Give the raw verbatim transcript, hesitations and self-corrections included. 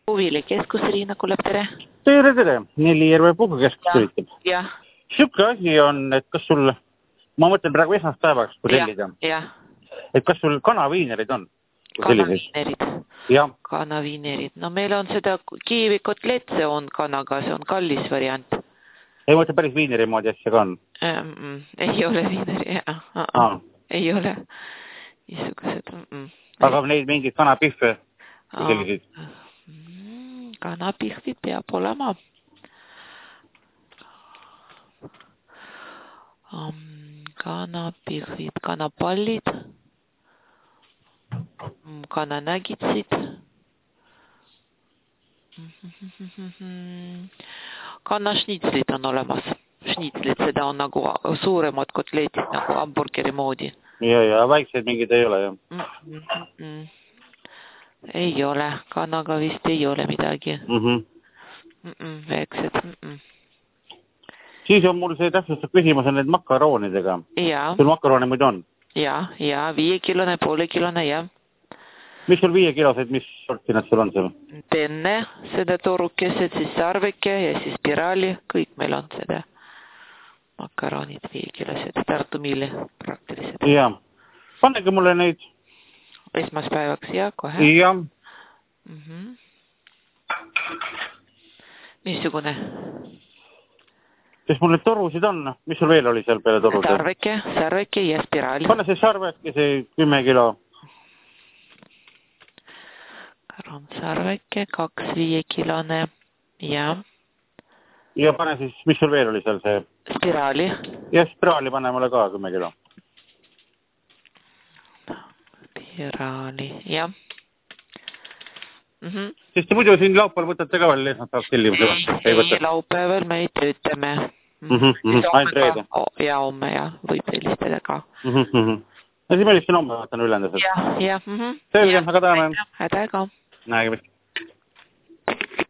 Huvilikeskus Riina Kuleb, tere. Tere, tere. Neli Järve Puhkakeskus üritab. Jah. Siuke asi on, et kas sul, ma mõtlen praegu esmaspäevaks, kui tellida. Jah. Et kas sul kanaviinerid on? Kanaviinerid. Jah. Kanaviinerid. No meil on seda Kiievi kotlett, see on kanaga, see on kallis variant. Ei mõtle päris viineri moodi asja ka on? Mm, ei ole viineri, jah. Ah. Ei ole. Niisugused. Mm. Aga neid mingid kanapihve? Sellisid? Kanapihvid peab olema. Kanapihvid, kanapallid, kananägitsid, kanašnitslid on olemas. Šnitslid, seda on nagu suuremad kotletid, nagu hamburgeri moodi. Ja, ja väiksed mingid ei ole, jah? Mm -mm. Ei ole, kanaga vist ei ole midagi. Mm-hmm. Mm -mm, väiksed. Mm -mm. Siis on mul see täpsustab küsimus on need makaroonidega. Ja. Sul makaroone muidu on? Ja, ja, viiekilone, poolekilone, jah. Mis sul viiekilosed, mis sorti nad sul on seal? Penne, seda torukesed, siis sarveke ja siis spiraali, kõik meil on seda. Makaronid, viiekilosed, Tartu Miili praktiliselt. Jah. Pannegi mulle neid. Esmaspäevaks, jah, kohe. Jah. Mm-hmm. Missugune? Kes mul need torusid on? Mis sul veel oli seal peale torusid? Sarveke, sarveke ja spiraali. Pane see sarveke, see kümme kilo. Karon sarveke, kaks viiekilone, jah. Ja pane siis, mis sul veel oli seal see? Spiraali. Ja spiraali pane mulle ka kümme kilo. Spiraali, jah. Mm-hmm. Siis te muidu siin laupäeval võtate ka veel esmaspäevaks tellimuse? Ei, ei laupäeval me ei töötame. Mm-hmm, mm-hmm. Ainult reede? Ja homme, jah, võib helistada ka. Mm-hmm. Ja siis ma helistan homme, vaatan ülendused. Jah, jah. Mm-hmm. Selge, aga tänan. Häda ka. Nägemist.